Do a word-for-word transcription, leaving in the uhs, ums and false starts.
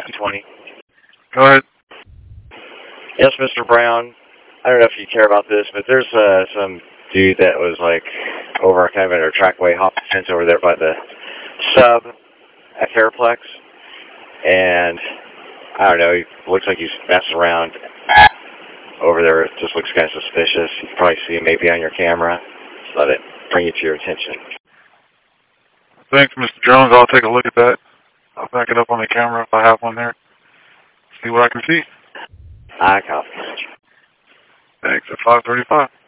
twenty. Go ahead. Yes, Mister Brown. I don't know if you care about this, but there's uh, some dude that was like over kind of at our trackway, hopped the fence over there by the sub at Fairplex, and I don't know, he looks like he's messing around over there. It just looks kind of suspicious. You can probably see him maybe on your camera. Just let it bring it to your attention. Thanks, Mister Jones. I'll take a look at that. I'll back it up on the camera if I have one there. See what I can see. I copy. Thanks, at five thirty-five.